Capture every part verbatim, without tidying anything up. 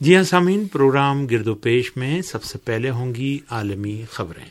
جی ہاں سامعین، پروگرام گرد و پیش میں سب سے پہلے ہوں گی عالمی خبریں۔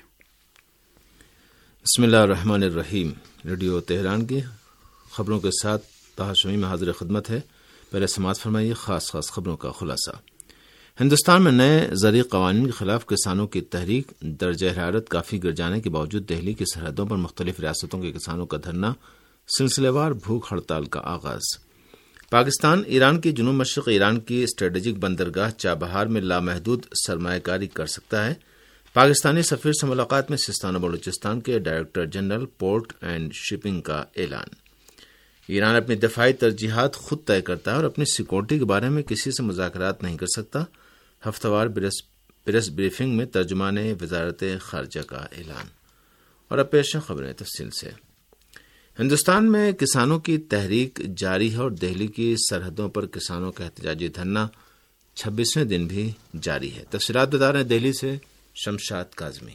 بسم اللہ الرحمن الرحیم۔ ریڈیو تہران کی خبروں کے ساتھ طاہر شمی میں حاضر خدمت ہے۔ پہلے سماعت فرمائیے خاص خاص خبروں کا خلاصہ۔ ہندوستان میں نئے زرعی قوانین کے خلاف کسانوں کی تحریک، درجہ حرارت کافی گر جانے کے باوجود دہلی کی سرحدوں پر مختلف ریاستوں کے کسانوں کا دھرنا، سلسلہ وار بھوک ہڑتال کا آغاز۔ پاکستان ایران کی جنوب مشرق ایران کی اسٹریٹجک بندرگاہ چابہار میں لامحدود سرمایہ کاری کر سکتا ہے۔ پاکستانی سفیر سے ملاقات میں سستان و بلوچستان کے director general port and shipping کا اعلان۔ ایران اپنی دفاعی ترجیحات خود طے کرتا ہے اور اپنی سیکورٹی کے بارے میں کسی سے مذاکرات نہیں کر سکتا، ہفتہ وار پریس بریفنگ میں ترجمان وزارت خارجہ کا اعلان۔ اور اب پیش ہیں خبریں تفصیل سے۔ ہندوستان میں کسانوں کی تحریک جاری ہے اور دہلی کی سرحدوں پر کسانوں کا احتجاجی دھرنا چھبیسویں دن بھی جاری ہے۔ تفصیلات بتا رہے ہیں دہلی سے شمشاد کاظمی۔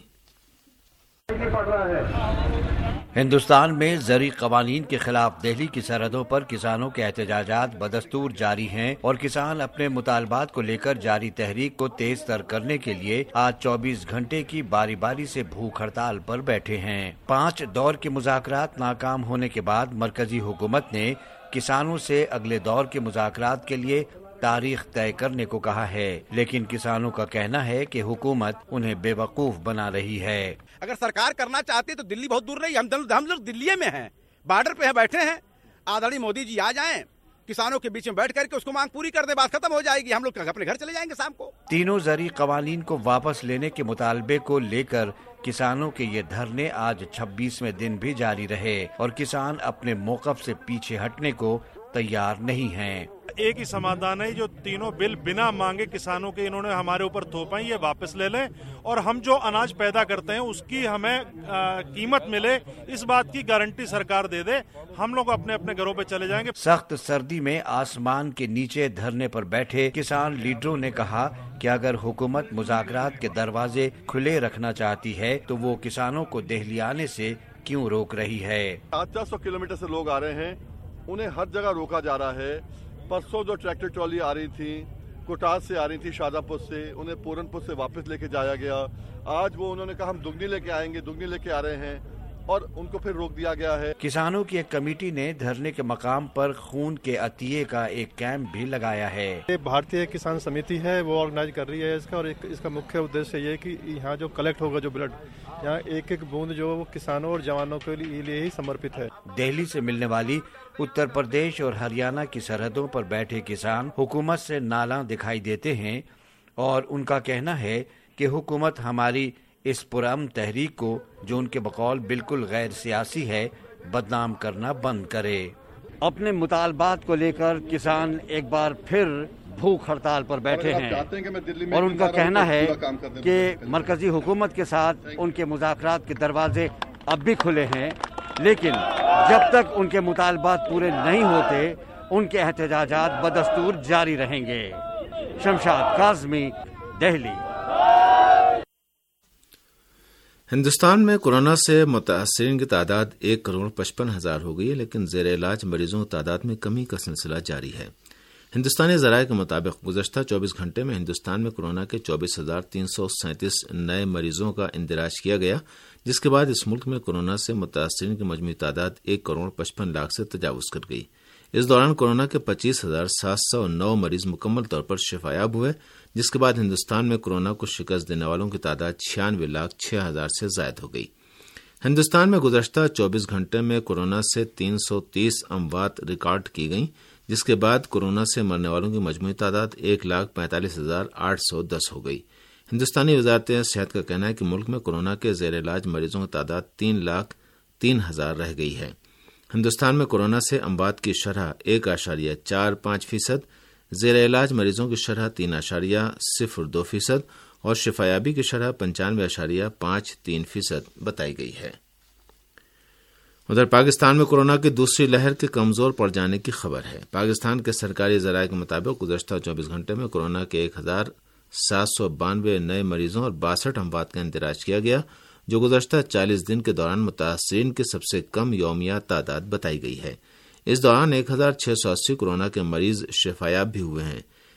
ہندوستان میں زرعی قوانین کے خلاف دہلی کی سرحدوں پر کسانوں کے احتجاجات بدستور جاری ہیں اور کسان اپنے مطالبات کو لے کر جاری تحریک کو تیز تر کرنے کے لیے آج چوبیس گھنٹے کی باری باری سے بھوک ہڑتال پر بیٹھے ہیں۔ پانچ دور کے مذاکرات ناکام ہونے کے بعد مرکزی حکومت نے کسانوں سے اگلے دور کے مذاکرات کے لیے تاریخ طے کرنے کو کہا ہے، لیکن کسانوں کا کہنا ہے کہ حکومت انہیں بے وقوف بنا رہی ہے۔ اگر سرکار کرنا چاہتی ہے تو دلی بہت دور نہیں، ہم لوگ دلی میں ہیں، بارڈر پہ بیٹھے ہیں۔ آدرنی مودی جی آ جائیں، کسانوں کے بیچ میں بیٹھ کر کے اس کو مانگ پوری کر دے، بات ختم ہو جائے گی، ہم لوگ اپنے گھر چلے جائیں گے شام کو۔ تینوں زرعی قوانین کو واپس لینے کے مطالبے کو لے کر کسانوں کے یہ دھرنے آج چھبیسویں دن بھی جاری رہے اور کسان اپنے موقف سے پیچھے ہٹنے کو تیار نہیں ہیں۔ ایک ہی سمادھان ہے، جو تینوں بل بنا مانگے کسانوں کے انہوں نے ہمارے اوپر تھوپا یہ واپس لے لیں اور ہم جو اناج پیدا کرتے ہیں اس کی ہمیں قیمت ملے، اس بات کی گارنٹی سرکار دے دے، ہم لوگ اپنے اپنے گھروں پہ چلے جائیں گے۔ سخت سردی میں آسمان کے نیچے دھرنے پر بیٹھے کسان لیڈروں نے کہا کہ اگر حکومت مذاکرات کے دروازے کھلے رکھنا چاہتی ہے تو وہ کسانوں کو دہلی آنے سے کیوں روک رہی ہے؟ آج چار سو کلو میٹر سے لوگ آ رہے ہیں، انہیں ہر جگہ روکا جا رہا ہے۔ پرسوں جو ٹریکٹر ٹرالی آ رہی تھی کوٹاس سے آ رہی تھی، شادہ پور سے، انہیں پورن پور سے واپس لے کے جایا گیا۔ آج وہ انہوں نے کہا ہم دگنی لے کے آئیں گے، دگنی لے کے آ رہے ہیں اور ان کو پھر روک دیا گیا ہے۔ کسانوں کی ایک کمیٹی نے دھرنے کے مقام پر خون کے عطیے کا ایک کیمپ بھی لگایا ہے۔ بھارتیہ کسان سمیتی ہے وہ آرگنائز کر رہی ہے اس کا، اور اس کا مکھیہ ادیشیہ یہ ہے کہ یہاں جو کلیکٹ ہوگا جو بلڈ، یہاں ایک ایک بوند جو وہ کسانوں اور جوانوں کے لیے ہی سمرپت ہے۔ دہلی سے ملنے والی اتر پردیش اور ہریانہ کی سرحدوں پر بیٹھے کسان حکومت سے نالاں دکھائی دیتے ہیں اور ان کا کہنا ہے کہ حکومت ہماری اس پرامن تحریک کو، جو ان کے بقول بالکل غیر سیاسی ہے، بدنام کرنا بند کرے۔ اپنے مطالبات کو لے کر کسان ایک بار پھر بھوک ہڑتال پر بیٹھے ہیں اور ان کا کہنا ہے کہ مرکزی حکومت کے ساتھ ان کے مذاکرات کے دروازے اب بھی کھلے ہیں، لیکن جب تک ان کے مطالبات پورے نہیں ہوتے ان کے احتجاجات بدستور جاری رہیں گے۔ شمشاد کاظمی، دہلی۔ ہندوستان میں کورونا سے متاثرین کی تعداد ایک کروڑ پچپن ہزار ہو گئی ہے، لیکن زیر علاج مریضوں کی تعداد میں کمی کا سلسلہ جاری ہے۔ ہندوستانی ذرائع کے مطابق گزشتہ چوبیس گھنٹے میں ہندوستان میں کورونا کے چوبیس ہزار تین سو سینتیس نئے مریضوں کا اندراج کیا گیا، جس کے بعد اس ملک میں کورونا سے متاثرین کی مجموعی تعداد ایک کروڑ پچپن لاکھ سے تجاوز کر گئی۔ اس دوران کورونا کے پچیس ہزار سات سو نو مریض مکمل طور پر شفایاب ہوئے، جس کے بعد ہندوستان میں کورونا کو شکست دینے والوں کی تعداد چھیانوے لاکھ چھ ہزار سے زائد ہو گئی۔ ہندوستان میں گزشتہ چوبیس گھنٹے میں کورونا سے تین سو تیس اموات ریکارڈ کی گئیں، جس کے بعد کورونا سے مرنے والوں کی مجموعی تعداد ایک لاکھ پینتالیس ہزار آٹھ سو دس ہو گئی۔ ہندوستانی وزارت صحت کا کہنا ہے کہ ملک میں کورونا کے زیر علاج مریضوں کی تعداد تین لاکھ تین ہزار رہ گئی ہے۔ ہندوستان میں کورونا سے اموات کی شرح ایک اشاریہ چار پانچ فیصد، زیر علاج مریضوں کی شرح تین اشاریہ صفر دو فیصد اور شفایابی کی شرح پنچانوے اشاریہ پانچ تین فیصد بتائی گئی ہے۔ ادھر پاکستان میں کورونا کی دوسری لہر کے کمزور پڑ جانے کی خبر ہے۔ پاکستان کے سرکاری ذرائع کے مطابق گزشتہ چوبیس گھنٹے میں کورونا کے ایک ہزار سات سو بانوے نئے مریضوں اور باسٹھ اموات کا اندراج کیا گیا، جو گزشتہ چالیس دن کے دوران متاثرین کی سب سے کم یومیہ تعداد بتائی گئی ہے۔ اس دوران ایک ہزار چھ سو اسی کورونا کے مریض شفایاب بھی ہوئے ہیں۔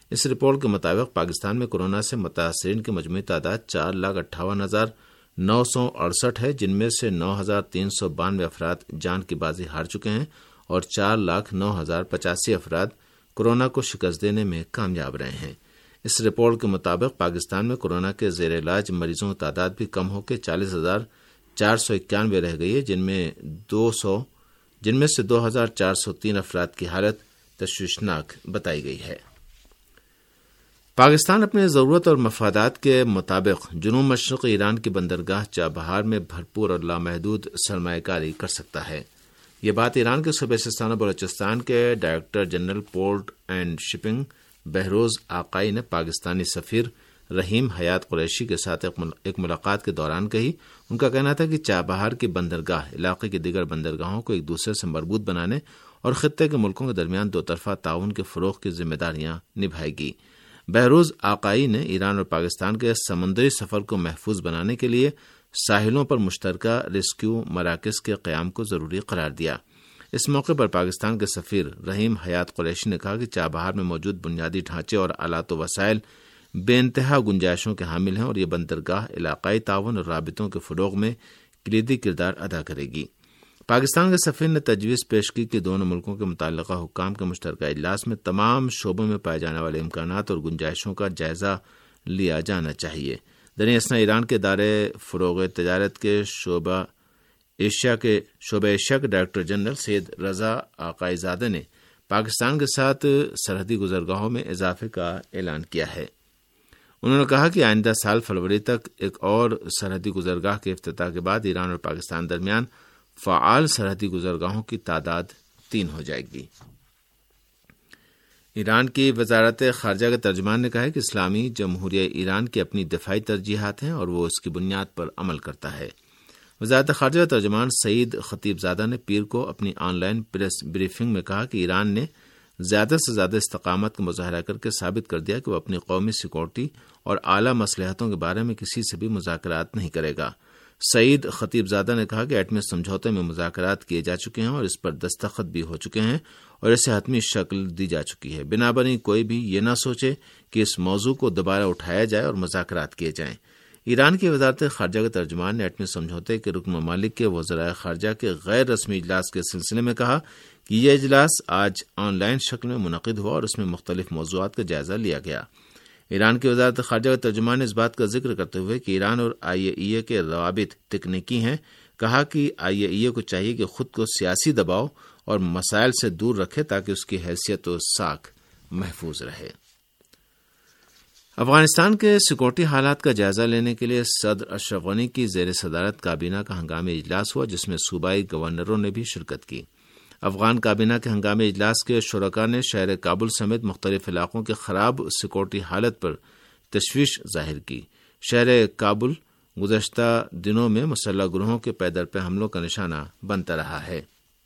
اس رپورٹ کے مطابق پاکستان میں کورونا سے متاثرین کی مجموعی تعداد چار لاکھ اٹھاون ہزار نو سو اڑسٹھ ہے، جن میں سے نو ہزار تین سو بانوے افراد جان کی بازی ہار چکے ہیں اور چار لاکھ نو ہزار پچاسی افراد کورونا کو شکست دینے میں کامیاب رہے ہیں۔ اس رپورٹ کے مطابق پاکستان میں کورونا کے زیر علاج مریضوں کی تعداد بھی کم ہو کے چالیس ہزار چار سو اکیانوے رہ گئی ہے، جن میں دو سو جن میں سے دو ہزار چار سو تین افراد کی حالت تشویشناک بتائی گئی ہے۔ پاکستان اپنے ضرورت اور مفادات کے مطابق جنوب مشرق ایران کی بندرگاہ چابہار میں بھرپور اور لامحدود سرمایہ کاری کر سکتا ہے۔ یہ بات ایران کے صوبے سیستان و بلوچستان کے director general port and shipping Behrouz Aghaei نے پاکستانی سفیر رحیم حیات قریشی کے ساتھ ایک ملاقات کے دوران کہی۔ ان کا کہنا تھا کہ چابہار کی بندرگاہ علاقے کی دیگر بندرگاہوں کو ایک دوسرے سے مربوط بنانے اور خطے کے ملکوں کے درمیان دو طرفہ تعاون کے فروغ کی ذمہ داریاں نبھائے گی۔ بہروز آقائی نے ایران اور پاکستان کے سمندری سفر کو محفوظ بنانے کے لیے ساحلوں پر مشترکہ ریسکیو مراکز کے قیام کو ضروری قرار دیا۔ اس موقع پر پاکستان کے سفیر رحیم حیات قریشی نے کہا کہ چابہار میں موجود بنیادی ڈھانچے اور آلات و وسائل بے انتہا گنجائشوں کے حامل ہیں اور یہ بندرگاہ علاقائی تعاون اور رابطوں کے فروغ میں کلیدی کردار ادا کرے گی۔ پاکستان کے سفیر نے تجویز پیش کی کہ دونوں ملکوں کے متعلقہ حکام کے مشترکہ اجلاس میں تمام شعبوں میں پائے جانے والے امکانات اور گنجائشوں کا جائزہ لیا جانا چاہیے۔ دریں اثنا ایران کے ادارے فروغ تجارت کے شعبہ ایشیا کے شعبہ ایشیا کے ڈائریکٹر جنرل سید رضا آقائی زادہ نے پاکستان کے ساتھ سرحدی گزرگاہوں میں اضافے کا اعلان کیا ہے۔ انہوں نے کہا کہ آئندہ سال فروری تک ایک اور سرحدی گزرگاہ کے افتتاح کے بعد ایران اور پاکستان درمیان فعال سرحدی گزرگاہوں کی تعداد تین ہو جائے گی۔ ایران کی وزارت خارجہ کے ترجمان نے کہا ہے کہ اسلامی جمہوریہ ایران کی اپنی دفاعی ترجیحات ہیں اور وہ اس کی بنیاد پر عمل کرتا ہے۔ وزارت خارجہ کا ترجمان سعید خطیب زادہ نے پیر کو اپنی آن لائن پریس بریفنگ میں کہا کہ ایران نے زیادہ سے زیادہ استقامت کا مظاہرہ کر کے ثابت کر دیا کہ وہ اپنی قومی سیکورٹی اور اعلیٰ مصلحتوں کے بارے میں کسی سے بھی مذاکرات نہیں کرے گا۔ سعید خطیب زادہ نے کہا کہ ایٹمی سمجھوتے میں مذاکرات کیے جا چکے ہیں اور اس پر دستخط بھی ہو چکے ہیں اور اسے حتمی شکل دی جا چکی ہے۔ بنابراً کوئی بھی یہ نہ سوچے کہ اس موضوع کو دوبارہ اٹھایا جائے اور مذاکرات کیے جائیں۔ ایران کی وزارت خارجہ کے ترجمان نے ایٹمی سمجھوتے کے رکن ممالک کے وزرائے خارجہ کے غیر رسمی اجلاس کے سلسلے میں کہا کہ یہ اجلاس آج آن لائن شکل میں منعقد ہوا اور اس میں مختلف موضوعات کا جائزہ لیا گیا۔ ایران کی وزارت خارجہ کے ترجمان نے اس بات کا ذکر کرتے ہوئے کہ ایران اور آئی اے ای اے کے روابط تکنیکی ہیں کہا کہ آئی اے ای اے کو چاہیے کہ خود کو سیاسی دباؤ اور مسائل سے دور رکھے تاکہ اس کی حیثیت و ساکھ محفوظ رہے۔ افغانستان کے سیکورٹی حالات کا جائزہ لینے کے لیے صدر اشرف غنی کی زیر صدارت کابینہ کا ہنگامی اجلاس ہوا جس میں صوبائی گورنروں نے بھی شرکت کی۔ افغان کابینہ کے ہنگامی اجلاس کے شرکاء نے شہر کابل سمیت مختلف علاقوں کے خراب سیکورٹی حالت پر تشویش ظاہر کی۔ شہر کابل گزشتہ دنوں میں مسلح گروہوں کے پے در پے حملوں کا نشانہ بنتا رہا ہے۔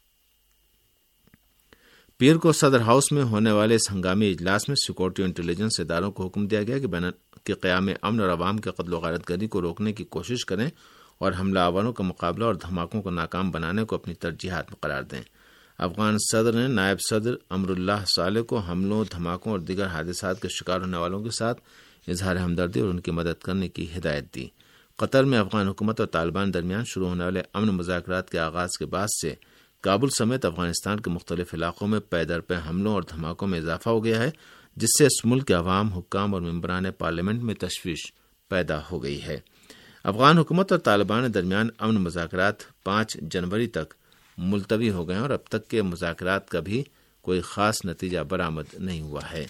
پیر کو صدر ہاؤس میں ہونے والے اس ہنگامی اجلاس میں سیکورٹی اور انٹیلیجنس اداروں کو حکم دیا گیا کہ بین کے قیام امن اور عوام کے قتل و غارت گری کو روکنے کی کوشش کریں اور حملہ آوروں کا مقابلہ اور دھماکوں کو ناکام بنانے کو اپنی ترجیحات میں قرار دیں۔ افغان صدر نے نائب صدر امر اللہ صالح کو حملوں، دھماکوں اور دیگر حادثات کے شکار ہونے والوں کے ساتھ اظہار ہمدردی اور ان کی مدد کرنے کی ہدایت دی۔ قطر میں افغان حکومت اور طالبان درمیان شروع ہونے والے امن مذاکرات کے آغاز کے بعد سے کابل سمیت افغانستان کے مختلف علاقوں میں پے در پے حملوں اور دھماکوں میں اضافہ ہو گیا ہے جس سے اس ملک کے عوام، حکام اور ممبران پارلیمنٹ میں تشویش پیدا ہو گئی ہے۔ افغان حکومت اور طالبان کے درمیان امن مذاکرات پانچ جنوری تک ملتوی ہو گئے ہیں اور اب تک کے مذاکرات کا بھی کوئی خاص نتیجہ برآمد نہیں ہوا ہے۔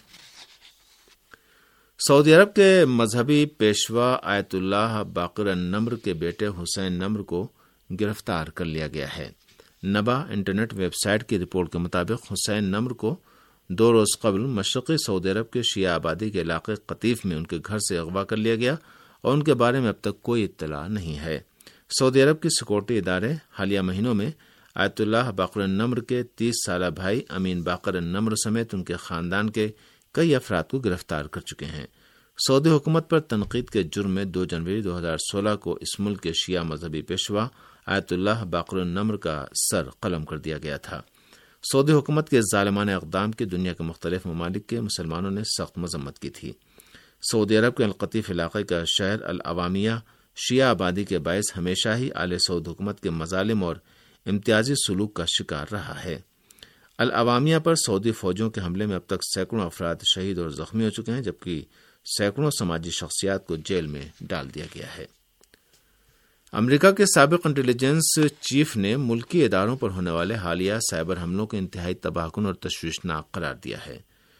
سعودی عرب کے مذہبی پیشوا آیت اللہ باقر النمر کے بیٹے حسین نمر کو گرفتار کر لیا گیا ہے۔ نبا انٹرنیٹ ویب سائٹ کی رپورٹ کے مطابق حسین نمر کو دو روز قبل مشرقی سعودی عرب کے شیعہ آبادی کے علاقے قطیف میں ان کے گھر سے اغوا کر لیا گیا اور ان کے بارے میں اب تک کوئی اطلاع نہیں ہے۔ سعودی عرب کی سیکورٹی ادارے حالیہ مہینوں میں آیت اللہ باقر النمر کے تیس سالہ بھائی امین باقر النمر سمیت ان کے خاندان کے کئی افراد کو گرفتار کر چکے ہیں۔ سعودی حکومت پر تنقید کے جرم میں دو جنوری دو ہزار سولہ کو اس ملک کے شیعہ مذہبی پیشوا آیت اللہ باقر النمر کا سر قلم کر دیا گیا تھا۔ سعودی حکومت کے ظالمانہ اقدام کی دنیا کے مختلف ممالک کے مسلمانوں نے سخت مذمت کی تھی۔ سعودی عرب کے القطیف علاقے کا شہر العوامیہ شیعہ آبادی کے باعث ہمیشہ ہی آل سعود حکومت کے مظالم اور امتیازی سلوک کا شکار رہا ہے۔ العوامیہ پر سعودی فوجوں کے حملے میں اب تک سینکڑوں افراد شہید اور زخمی ہو چکے ہیں، جبکہ سینکڑوں سماجی شخصیات کو جیل میں ڈال دیا گیا ہے۔ امریکا کے سابق انٹیلیجنس چیف نے ملکی اداروں پر ہونے والے حالیہ سائبر حملوں کو انتہائی تباہ کن اور تشویشناک قرار دیا ہے۔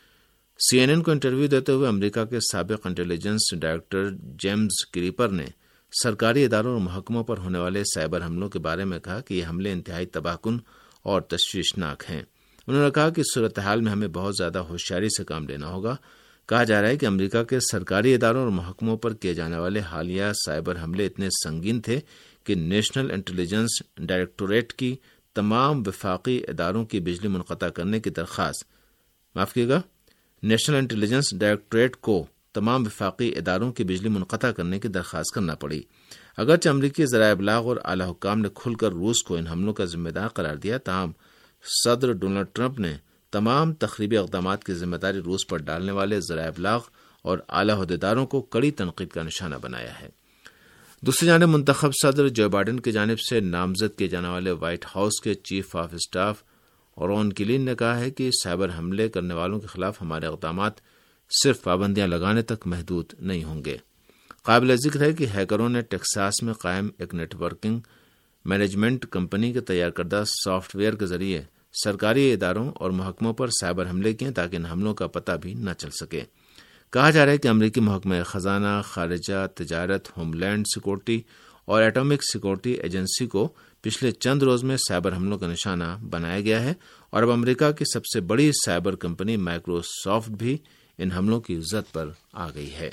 سی این این کو انٹرویو دیتے ہوئے امریکا کے سابق انٹیلیجنس ڈائریکٹر جیمز کریپر نے سرکاری اداروں اور محکموں پر ہونے والے سائبر حملوں کے بارے میں کہا کہ یہ حملے انتہائی تباہ کن اور تشویشناک ہیں۔ انہوں نے کہا کہ اس صورتحال میں ہمیں بہت زیادہ ہوشیاری سے کام لینا ہوگا۔ کہا جا رہا ہے کہ امریکہ کے سرکاری اداروں اور محکموں پر کیے جانے والے حالیہ سائبر حملے اتنے سنگین تھے کہ نیشنل انٹیلیجنس ڈائریکٹوریٹ کی تمام وفاقی اداروں کی بجلی منقطع کرنے کی درخواست معاف کیے گا نیشنل انٹیلیجنس ڈائریکٹوریٹ کو تمام وفاقی اداروں کی بجلی منقطع کرنے کی درخواست کرنا پڑی۔ اگرچہ امریکی ذرائع ابلاغ اور اعلی حکام نے کھل کر روس کو ان حملوں کا ذمہ دار قرار دیا، تاہم صدر ڈونلڈ ٹرمپ نے تمام تخریبی اقدامات کی ذمہ داری روس پر ڈالنے والے ذرائع ابلاغ اور اعلی عہدیداروں کو کڑی تنقید کا نشانہ بنایا ہے۔ دوسری جانب منتخب صدر جو بائیڈن کی جانب سے نامزد کیے جانے والے وائٹ ہاؤس کے chief of staff Ron Klain نے کہا ہے کہ سائبر حملے کرنے والوں کے خلاف ہمارے اقدامات صرف پابندیاں لگانے تک محدود نہیں ہوں گے۔ قابل ذکر ہے کہ ہیکروں نے ٹیکساس میں قائم ایک نیٹ ورکنگ مینجمنٹ کمپنی کے تیار کردہ سافٹ ویئر کے ذریعے سرکاری اداروں اور محکموں پر سائبر حملے کیے تاکہ ان حملوں کا پتہ بھی نہ چل سکے۔ کہا جا رہا ہے کہ امریکی محکمہ خزانہ، خارجہ، تجارت، ہوم لینڈ سیکورٹی اور ایٹمک سیکورٹی ایجنسی کو پچھلے چند روز میں سائبر حملوں کا نشانہ بنایا گیا ہے، اور اب امریکہ کی سب سے بڑی سائبر کمپنی مائکروسافٹ بھی ان حملوں کی زد پر آ گئی ہے۔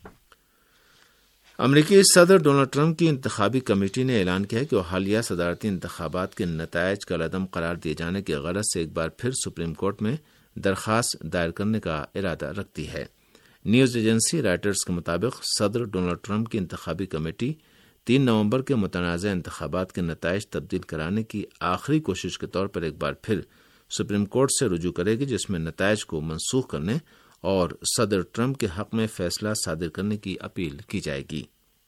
امریکی صدر ڈونلڈ ٹرمپ کی انتخابی کمیٹی نے اعلان کیا ہے کہ وہ حالیہ صدارتی انتخابات کے نتائج کالعدم قرار دیے جانے کی غرض سے ایک بار پھر سپریم کورٹ میں درخواست دائر کرنے کا ارادہ رکھتی ہے۔ نیوز ایجنسی رائٹرز کے مطابق صدر ڈونلڈ ٹرمپ کی انتخابی کمیٹی تین نومبر کے متنازع انتخابات کے نتائج تبدیل کرانے کی آخری کوشش کے طور پر ایک بار پھر سپریم کورٹ سے رجوع کرے گی، جس میں نتائج کو منسوخ کرنے اور صدر ٹرمپ کے حق میں فیصلہ صادر کرنے کی اپیل کی جائے گی۔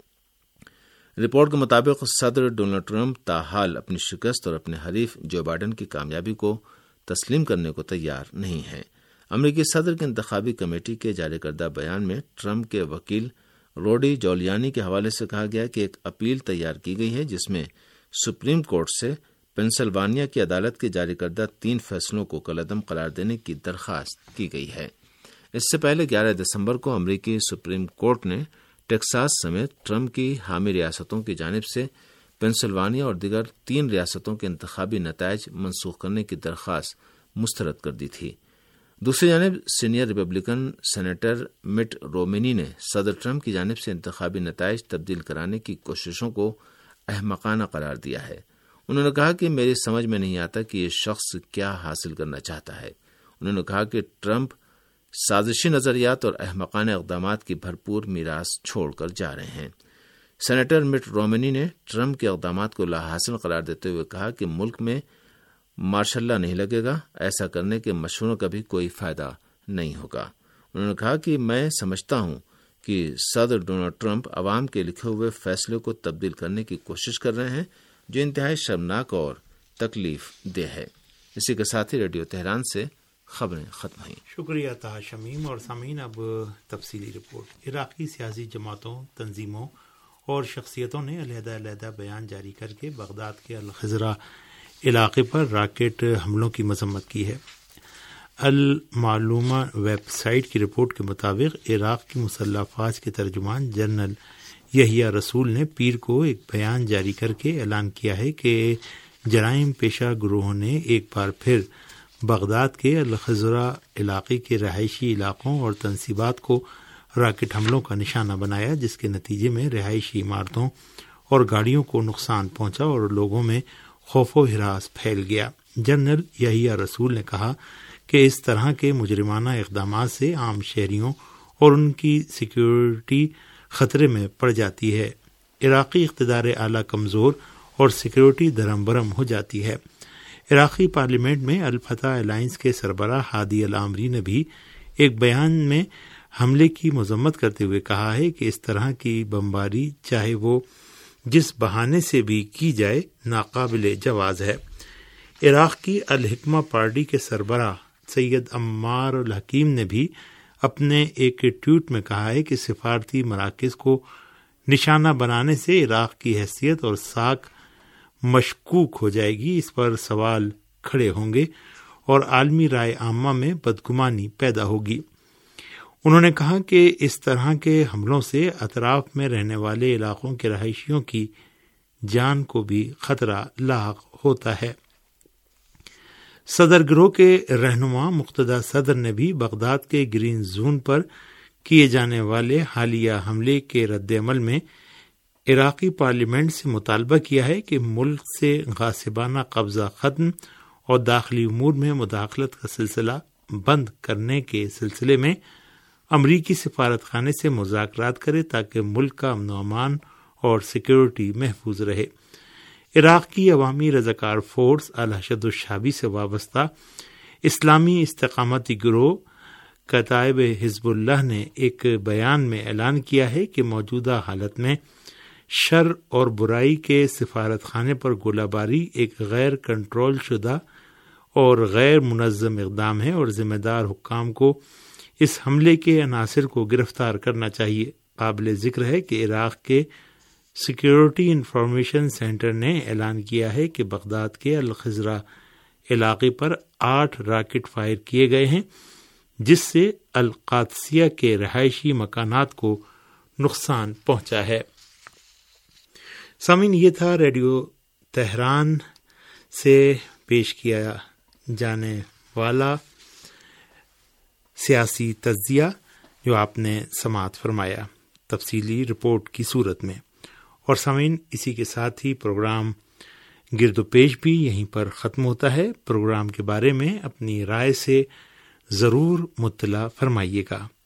رپورٹ کے مطابق صدر ڈونلڈ ٹرمپ تاحال اپنی شکست اور اپنے حریف جو بائیڈن کی کامیابی کو تسلیم کرنے کو تیار نہیں ہیں۔ امریکی صدر کی انتخابی کمیٹی کے جاری کردہ بیان میں ٹرمپ کے وکیل روڈی جولیانی کے حوالے سے کہا گیا کہ ایک اپیل تیار کی گئی ہے جس میں سپریم کورٹ سے پینسلوانیا کی عدالت کے جاری کردہ تین فیصلوں کو کالعدم قرار دینے کی درخواست کی گئی ہے۔ اس سے پہلے گیارہ دسمبر کو امریکی سپریم کورٹ نے ٹیکساس سمیت ٹرمپ کی حامی ریاستوں کی جانب سے پینسلوانیا اور دیگر تین ریاستوں کے انتخابی نتائج منسوخ کرنے کی درخواست مسترد کر دی تھی۔ دوسری جانب senior Republican senator Mitt Romney نے صدر ٹرمپ کی جانب سے انتخابی نتائج تبدیل کرانے کی کوششوں کو احمقانہ قرار دیا ہے۔ انہوں نے کہا کہ میری سمجھ میں نہیں آتا کہ یہ شخص کیا حاصل کرنا چاہتا ہے۔ انہوں نے کہا کہ ٹرمپ سازشی نظریات اور احمقانہ اقدامات کی بھرپور میراث چھوڑ کر جا رہے ہیں۔ سینیٹر مٹ رومنی نے ٹرمپ کے اقدامات کو لاحاصل قرار دیتے ہوئے کہا کہ ملک میں مارشل لا نہیں لگے گا، ایسا کرنے کے مشوروں کا بھی کوئی فائدہ نہیں ہوگا۔ انہوں نے کہا کہ میں سمجھتا ہوں کہ صدر ڈونلڈ ٹرمپ عوام کے لکھے ہوئے فیصلے کو تبدیل کرنے کی کوشش کر رہے ہیں، جو انتہائی شرمناک اور تکلیف دہ ہے۔ اسی کے ساتھ ہی ریڈیو تہران سے خبریں ختم ہوئیں۔ شکریہ طاہر شمیم۔ اور سامعین، اب تفصیلی رپورٹ۔ عراقی سیاسی جماعتوں، تنظیموں اور شخصیتوں نے علیحدہ علیحدہ بیان جاری کر کے بغداد کے الخزرہ علاقے پر راکٹ حملوں کی مذمت کی ہے۔ المعلومہ ویب سائٹ کی رپورٹ کے مطابق عراق کی مسلح افواج کے ترجمان جنرل یحییٰ رسول نے پیر کو ایک بیان جاری کر کے اعلان کیا ہے کہ جرائم پیشہ گروہوں نے ایک بار پھر بغداد کے الخزرہ علاقے کے رہائشی علاقوں اور تنصیبات کو راکٹ حملوں کا نشانہ بنایا، جس کے نتیجے میں رہائشی عمارتوں اور گاڑیوں کو نقصان پہنچا اور لوگوں میں خوف و ہراس پھیل گیا۔ جنرل یحییٰ رسول نے کہا کہ اس طرح کے مجرمانہ اقدامات سے عام شہریوں اور ان کی سیکیورٹی خطرے میں پڑ جاتی ہے، عراقی اقتدار اعلیٰ کمزور اور سیکیورٹی درہم برہم ہو جاتی ہے۔ عراقی پارلیمنٹ میں الفتح الائنس کے سربراہ ہادی العامری نے بھی ایک بیان میں حملے کی مذمت کرتے ہوئے کہا ہے کہ اس طرح کی بمباری چاہے وہ جس بہانے سے بھی کی جائے ناقابل جواز ہے۔ عراق کی الحکمہ پارٹی کے سربراہ سید عمار الحکیم نے بھی اپنے ایک ٹویٹ میں کہا ہے کہ سفارتی مراکز کو نشانہ بنانے سے عراق کی حیثیت اور ساکھ مشکوک ہو جائے گی، اس پر سوال کھڑے ہوں گے اور عالمی رائے عامہ میں بدگمانی پیدا ہوگی۔ انہوں نے کہا کہ اس طرح کے حملوں سے اطراف میں رہنے والے علاقوں کے رہائشیوں کی جان کو بھی خطرہ لاحق ہوتا ہے۔ صدر گروہ کے رہنما مقتدی صدر نے بھی بغداد کے گرین زون پر کیے جانے والے حالیہ حملے کے رد عمل میں عراقی پارلیمنٹ سے مطالبہ کیا ہے کہ ملک سے غاصبانہ قبضہ ختم اور داخلی امور میں مداخلت کا سلسلہ بند کرنے کے سلسلے میں امریکی سفارت خانے سے مذاکرات کرے تاکہ ملک کا امن و امان اور سیکیورٹی محفوظ رہے۔ عراق کی عوامی رضاکار فورس الحشد الشعبی سے وابستہ اسلامی استقامتی گروہ کتائب حزب اللہ نے ایک بیان میں اعلان کیا ہے کہ موجودہ حالت میں شر اور برائی کے سفارت خانے پر گولہ باری ایک غیر کنٹرول شدہ اور غیر منظم اقدام ہے اور ذمہ دار حکام کو اس حملے کے عناصر کو گرفتار کرنا چاہیے۔ قابل ذکر ہے کہ عراق کے سیکیورٹی انفارمیشن سینٹر نے اعلان کیا ہے کہ بغداد کے الخزرہ علاقے پر آٹھ راکٹ فائر کیے گئے ہیں، جس سے القادسیہ کے رہائشی مکانات کو نقصان پہنچا ہے۔ سامعین، یہ تھا ریڈیو تہران سے پیش کیا جانے والا سیاسی تجزیہ جو آپ نے سماعت فرمایا تفصیلی رپورٹ کی صورت میں۔ اور سامعین، اسی کے ساتھ ہی پروگرام گرد و پیش بھی یہیں پر ختم ہوتا ہے۔ پروگرام کے بارے میں اپنی رائے سے ضرور مطلع فرمائیے گا۔